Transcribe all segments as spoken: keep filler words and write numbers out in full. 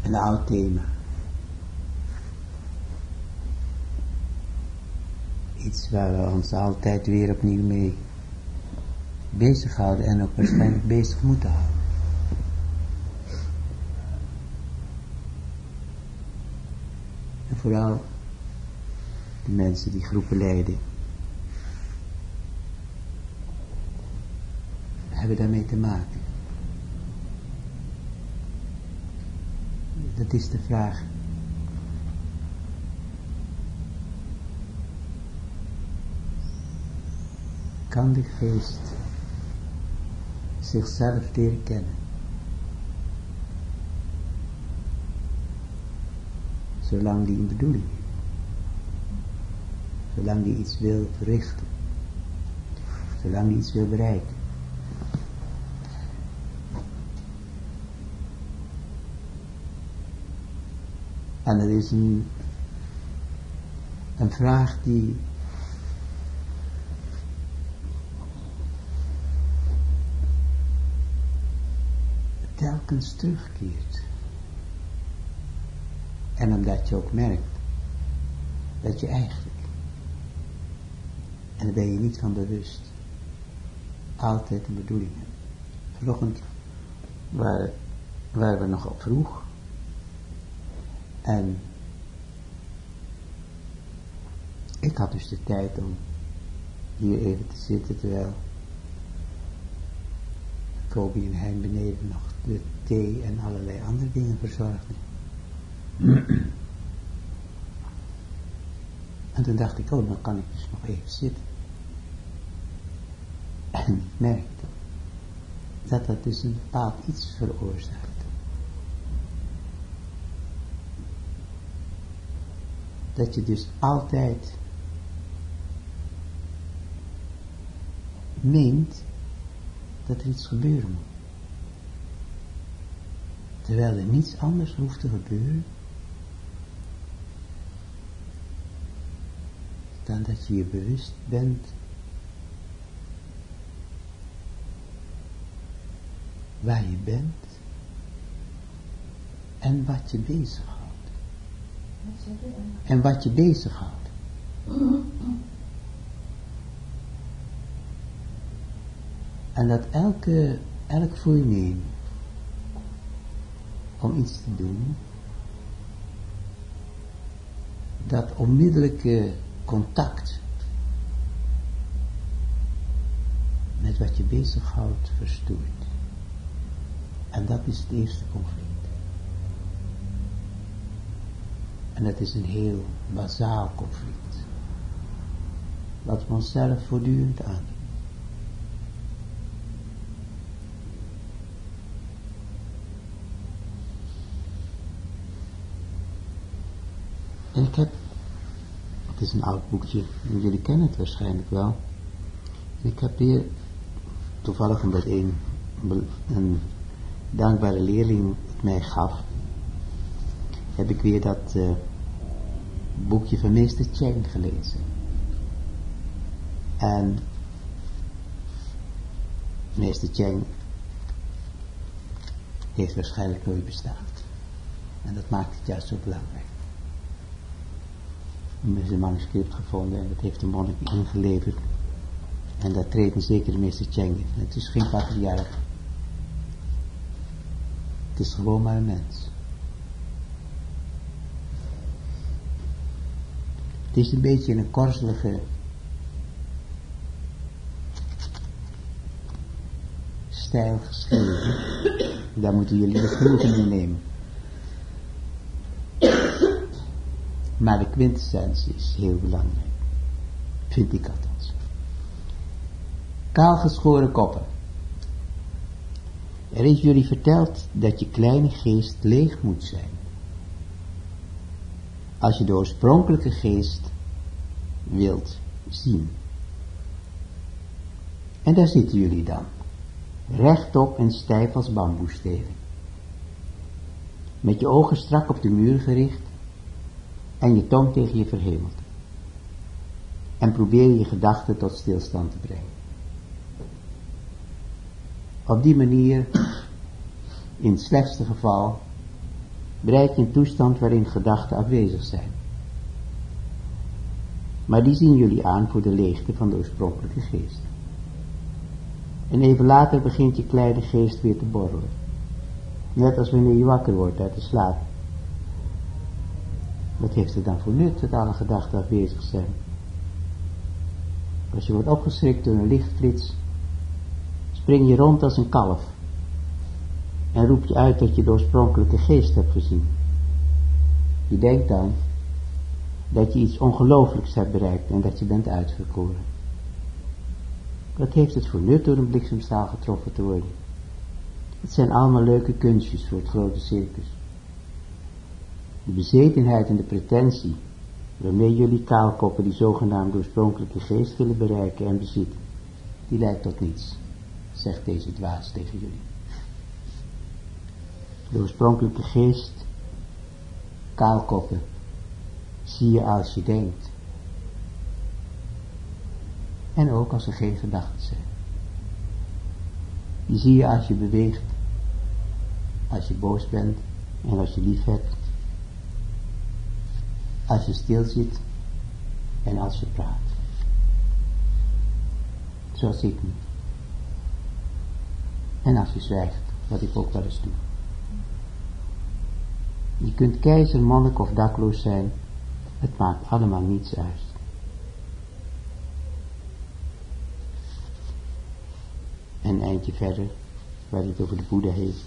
Een oud thema. Iets waar we ons altijd weer opnieuw mee bezighouden en ook waarschijnlijk bezig moeten houden. En vooral de mensen die groepen leiden, hebben daarmee te maken. Dat is de vraag. Kan de geest zichzelf leren kennen? Zolang die een bedoeling heeft. Zolang die iets wil verrichten. Zolang die iets wil bereiken. En er is een, een vraag die telkens terugkeert. En omdat je ook merkt dat je eigenlijk, en daar ben je niet van bewust, altijd een bedoeling hebt. Vanochtend waar, waar we nog op vroeg. En ik had dus de tijd om hier even te zitten terwijl Kobi en Hein beneden nog de thee en allerlei andere dingen verzorgden. En toen dacht ik, oh, dan kan ik dus nog even zitten. En ik merkte dat dat dus een bepaald iets veroorzaakt. Dat je dus altijd meent dat er iets gebeuren moet. Terwijl er niets anders hoeft te gebeuren dan dat je je bewust bent waar je bent en wat je bezighoudt. En wat je bezighoudt. En dat elke, elk voornemen om iets te doen, dat onmiddellijke contact met wat je bezighoudt verstoort. En dat is het eerste conflict. En dat is een heel bazaal conflict. Wat we onszelf voortdurend aan. En ik heb, het is een oud boekje, jullie kennen het waarschijnlijk wel. En ik heb hier, toevallig omdat een, een dankbare leerling het mij gaf, heb ik weer dat uh, boekje van meester Cheng gelezen. En meester Cheng heeft waarschijnlijk nooit bestaan. En dat maakt het juist zo belangrijk. Er is een manuscript gevonden en dat heeft de monnik ingeleverd. En dat treedt een zekere meester Cheng in. Het is geen patriarch. Het is gewoon maar een mens. Het is een beetje een korzelige stijl geschreven. Daar moeten jullie het genoegen mee nemen. Maar de quintessentie is heel belangrijk. Vind ik althans. Kaalgeschoren koppen. Er is jullie verteld dat je kleine geest leeg moet zijn. Als je de oorspronkelijke geest wilt zien. En daar zitten jullie dan. Rechtop en stijf als bamboestelen. Met je ogen strak op de muur gericht. En je tong tegen je verhemelte. En probeer je gedachten tot stilstand te brengen. Op die manier, in het slechtste geval, bereik je een toestand waarin gedachten afwezig zijn. Maar die zien jullie aan voor de leegte van de oorspronkelijke geest. En even later begint je kleine geest weer te borrelen. Net als wanneer je wakker wordt uit de slaap. Wat heeft het dan voor nut dat alle gedachten afwezig zijn? Als je wordt opgeschrikt door een lichtflits, spring je rond als een kalf. En roep je uit dat je de oorspronkelijke geest hebt gezien. Je denkt dan dat je iets ongelooflijks hebt bereikt en dat je bent uitverkoren. Wat heeft het voor nut door een bliksemstraal getroffen te worden? Het zijn allemaal leuke kunstjes voor het grote circus. De bezetenheid en de pretentie waarmee jullie kaalkoppen die zogenaamde oorspronkelijke geest willen bereiken en bezitten, die leidt tot niets, zegt deze dwaas tegen jullie. De oorspronkelijke geest, kaalkoppen, zie je als je denkt. En ook als er geen gedachten zijn. Die zie je als je beweegt, als je boos bent en als je lief hebt. Als je stil zit en als je praat. Zoals ik nu. En als je zwijgt, wat ik ook wel eens doe. Je kunt keizer, monnik of dakloos zijn. Het maakt allemaal niets uit. En een eindje verder, waar hij het over de Boeddha heeft.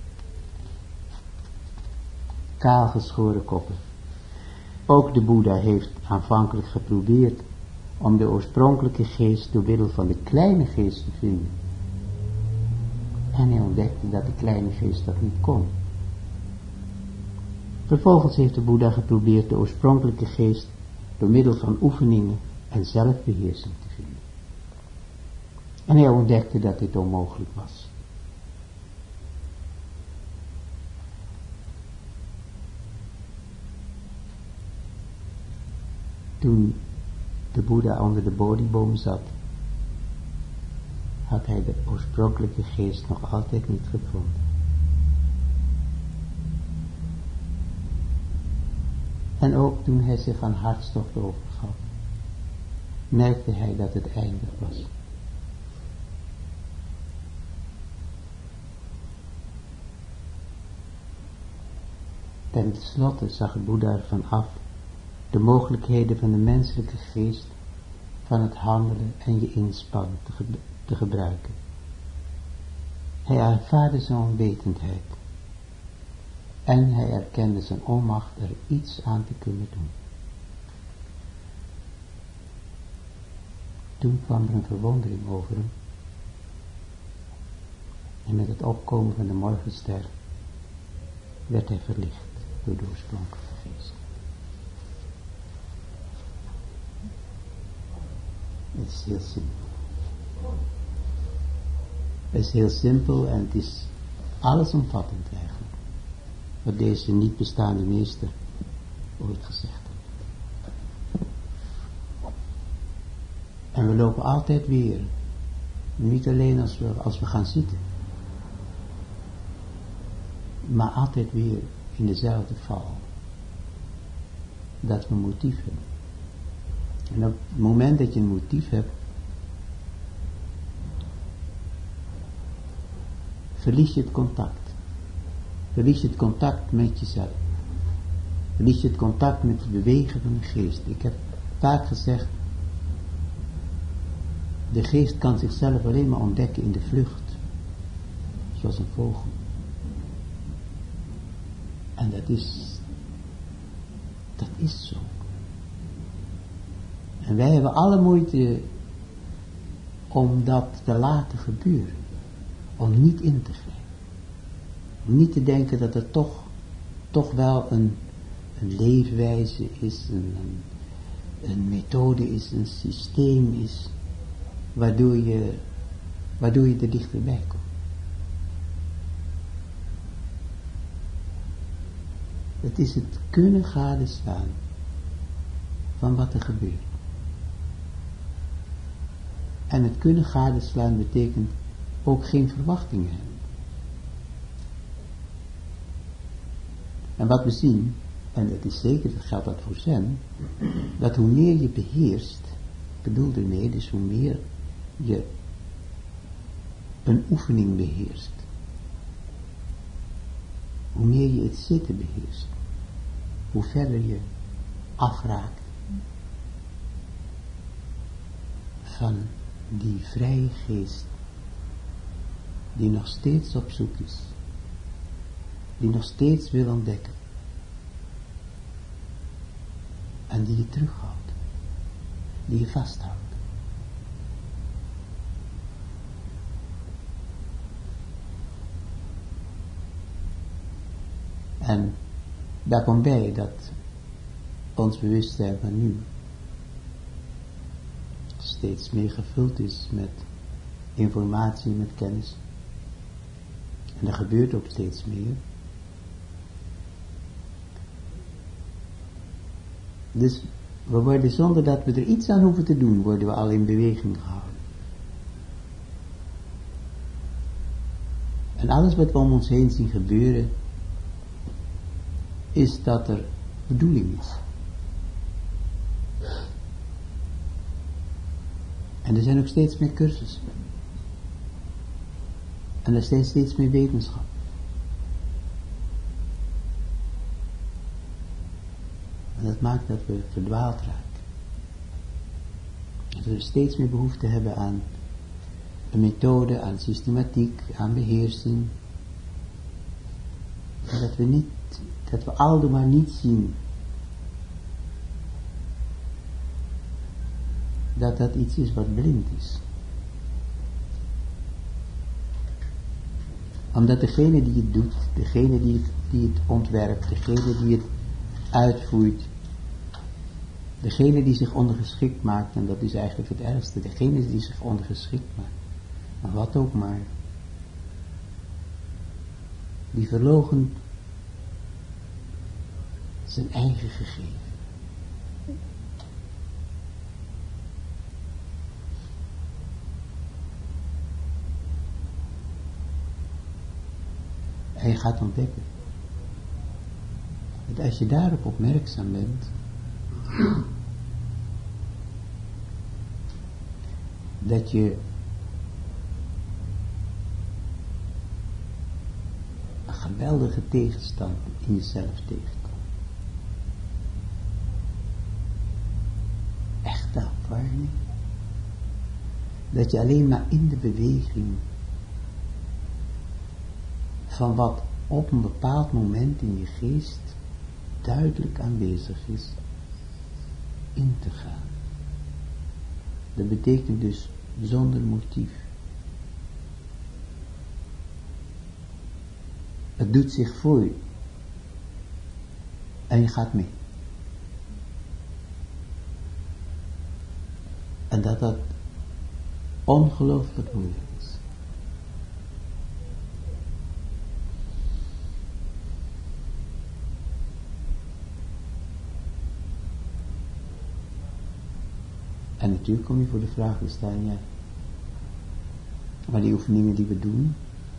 Kaal geschoren koppen. Ook de Boeddha heeft aanvankelijk geprobeerd om de oorspronkelijke geest door middel van de kleine geest te vinden. En hij ontdekte dat de kleine geest dat niet kon. Vervolgens heeft de Boeddha geprobeerd de oorspronkelijke geest door middel van oefeningen en zelfbeheersing te vinden. En hij ontdekte dat dit onmogelijk was. Toen de Boeddha onder de Bodhiboom zat, had hij de oorspronkelijke geest nog altijd niet gevonden. En ook toen hij zich aan hartstocht overgaf, merkte hij dat het eindig was. Ten slotte zag de Boeddha ervan af de mogelijkheden van de menselijke geest van het handelen en je inspannen te, ge- te gebruiken. Hij ervaarde zijn onwetendheid en hij erkende zijn onmacht er iets aan te kunnen doen. Toen kwam er een verwondering over hem en met het opkomen van de morgenster werd hij verlicht door de oorspronkelijke geest. Het is heel simpel. Het is heel simpel en het is allesomvattend eigenlijk. Wat deze niet bestaande meester ooit gezegd heeft. En we lopen altijd weer, niet alleen als we, als we gaan zitten, maar altijd weer in dezelfde val. Dat we een motief hebben. En op het moment dat je een motief hebt, verlies je het contact. Verlies je het contact met jezelf. Verlies je het contact met het bewegen van de geest. Ik heb vaak gezegd, de geest kan zichzelf alleen maar ontdekken in de vlucht. Zoals een vogel. En dat is, dat is zo. En wij hebben alle moeite om dat te laten gebeuren. Om niet in te grijpen. Om niet te denken dat er toch, toch wel een, een leefwijze is, een, een, een methode is, een systeem is, waardoor je, waardoor je er dichterbij komt. Het is het kunnen gadeslaan van wat er gebeurt. En het kunnen gadeslaan betekent ook geen verwachtingen hebben. En wat we zien, en het is zeker, dat geldt dat voor zen, dat hoe meer je beheerst, ik bedoel ermee, dus hoe meer je een oefening beheerst, hoe meer je het zitten beheerst, hoe verder je afraakt van die vrije geest die nog steeds op zoek is, die nog steeds wil ontdekken en die je terughoudt, die je vasthoudt. En daar komt bij dat ons bewustzijn van nu steeds meer gevuld is met informatie, met kennis. En er gebeurt ook steeds meer. Dus we worden, zonder dat we er iets aan hoeven te doen, worden we al in beweging gehouden. En alles wat we om ons heen zien gebeuren, is dat er bedoeling is. En er zijn ook steeds meer cursussen. En er zijn steeds meer wetenschap. En dat maakt dat we verdwaald raken. Dat we steeds meer behoefte hebben aan een methode, aan systematiek, aan beheersing. En dat we niet, dat we aldoor maar niet zien dat dat iets is wat blind is. Omdat degene die het doet, degene die het, die het ontwerpt, degene die het uitvoert, degene die zich ondergeschikt maakt, en dat is eigenlijk het ergste, degene die zich ondergeschikt maakt, maar wat ook maar, die verloochent zijn eigen gegeven. En je gaat ontdekken dat als je daarop opmerkzaam bent, dat je een geweldige tegenstand in jezelf tegenkomt. Echte ervaring. Dat je alleen maar in de beweging van wat op een bepaald moment in je geest duidelijk aanwezig is, in te gaan. Dat betekent dus zonder motief. Het doet zich voor je. En je gaat mee. En dat dat ongelooflijk moeilijk is. En natuurlijk kom je voor de vraag te staan, ja, maar die oefeningen die we doen,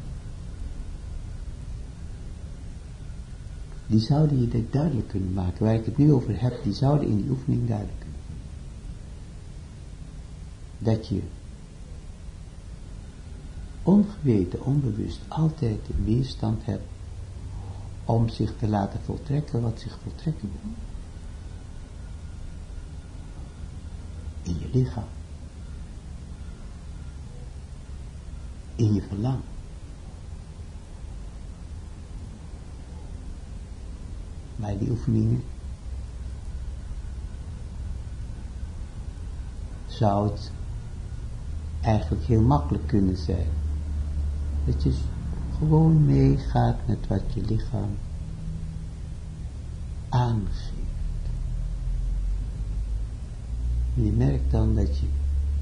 die zouden je dit duidelijk kunnen maken. Waar ik het nu over heb, die zouden in die oefening duidelijk kunnen maken. Dat je ongeweten, onbewust altijd de weerstand hebt om zich te laten voltrekken wat zich voltrekken wil. In je lichaam. In je verlangen. Bij die oefeningen zou het eigenlijk heel makkelijk kunnen zijn. Dat je gewoon meegaat met wat je lichaam aangeeft. En je merkt dan dat je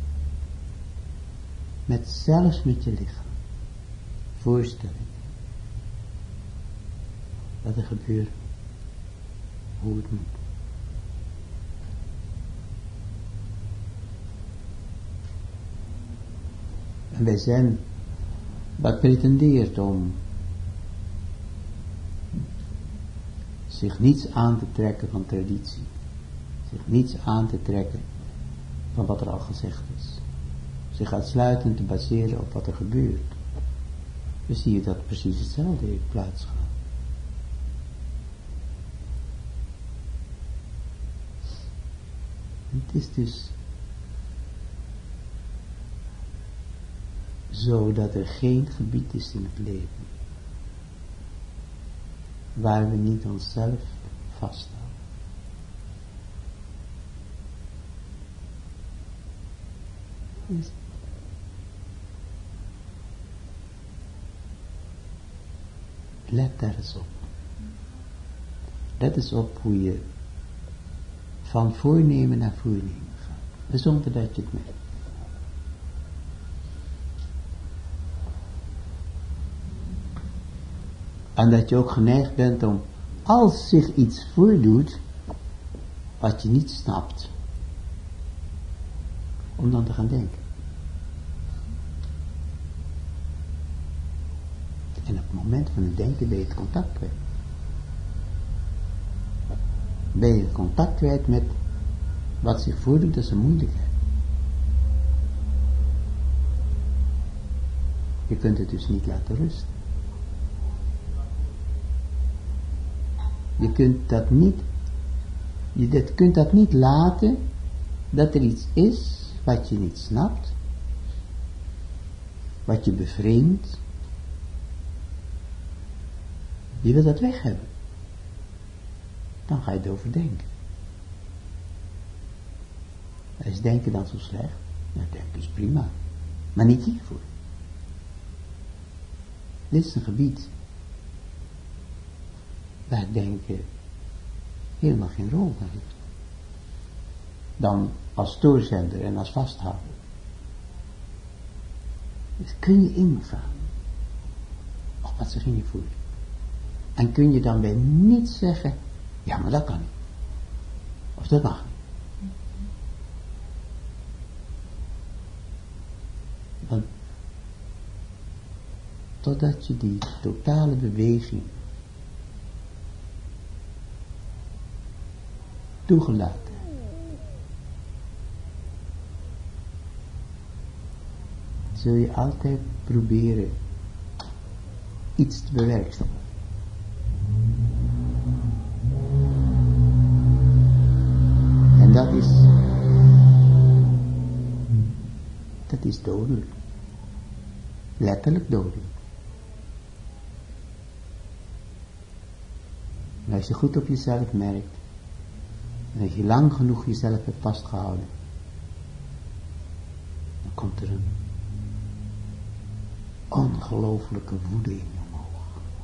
met zelfs met je lichaam voorstelling wat er gebeurt, hoe het moet. En wij zijn wat pretendeert om zich niets aan te trekken van traditie, zich niets aan te trekken van wat er al gezegd is, zich uitsluitend te baseren op wat er gebeurt, dan zie je dat precies hetzelfde heeft plaatsgehad. Het is dus zo dat er geen gebied is in het leven waar we niet onszelf vasthouden. Dus let daar eens op. Let eens op hoe je van voornemen naar voornemen gaat, zonder dat je het merkt. En dat je ook geneigd bent om, als zich iets voordoet, wat je niet snapt, om dan te gaan denken. En op het moment van het denken ben je het contact kwijt. Ben je het contact kwijt met wat zich voordoet, dat is een moeilijkheid. Je kunt het dus niet laten rusten. Je kunt dat niet, je kunt dat niet laten, dat er iets is wat je niet snapt, wat je bevreemdt. Je wil dat weg hebben. Dan ga je erover denken. Is denken dan zo slecht? Nou, denken is prima. Maar niet hiervoor. Dit is een gebied waar denken helemaal geen rol bij heeft. Dan als stoorzender en als vasthouder. Dus kun je ingaan op wat zich in je voelt. En kun je dan bij niets zeggen, ja, maar dat kan niet. Of dat mag niet. Want totdat je die totale beweging toegelaten hebt, zul je altijd proberen iets te bewerkstelligen. En dat is, dat is dodelijk. Letterlijk dodelijk. En als je goed op jezelf merkt, en als je lang genoeg jezelf hebt vastgehouden, dan komt er een ongelooflijke woede in je omhoog.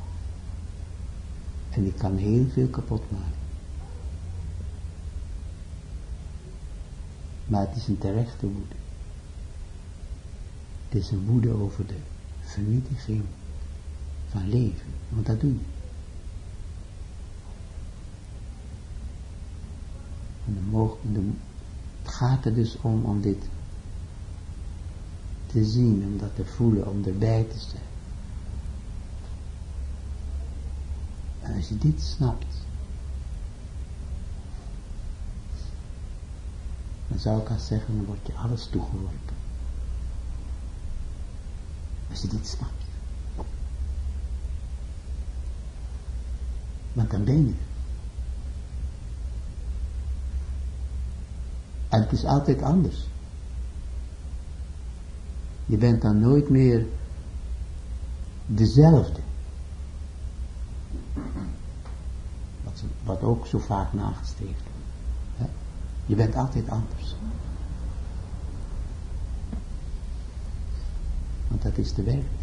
En die kan heel veel kapot maken. Maar het is een terechte woede. Het is een woede over de vernietiging van leven. Want dat doe je. En de mogen, de, het gaat er dus om, om dit te zien, om dat te voelen, om erbij te zijn. En als je dit snapt, dan zou ik al zeggen, dan wordt je alles toegeworpen. Als je dit snapt. Want dan ben je. En het is altijd anders. Je bent dan nooit meer dezelfde. Wat, wat ook zo vaak nagestreefd wordt. Je bent altijd anders. Want dat is de werkelijkheid.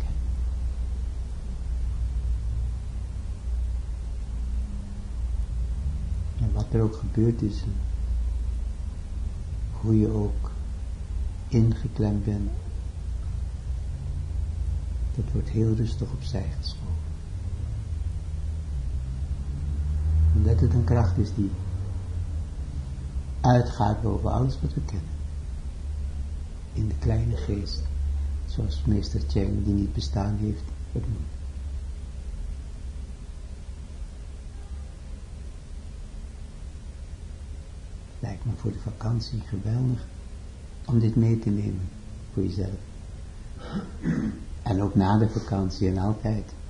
En wat er ook gebeurd is, hoe je ook ingeklemd bent, dat wordt heel rustig opzij geschoven. Omdat het een kracht is die uitgaat boven alles wat we kennen. In de kleine geest, zoals meester Cheng, die niet bestaan heeft, vernoemd. Maar voor de vakantie geweldig om dit mee te nemen voor jezelf. En ook na de vakantie en altijd.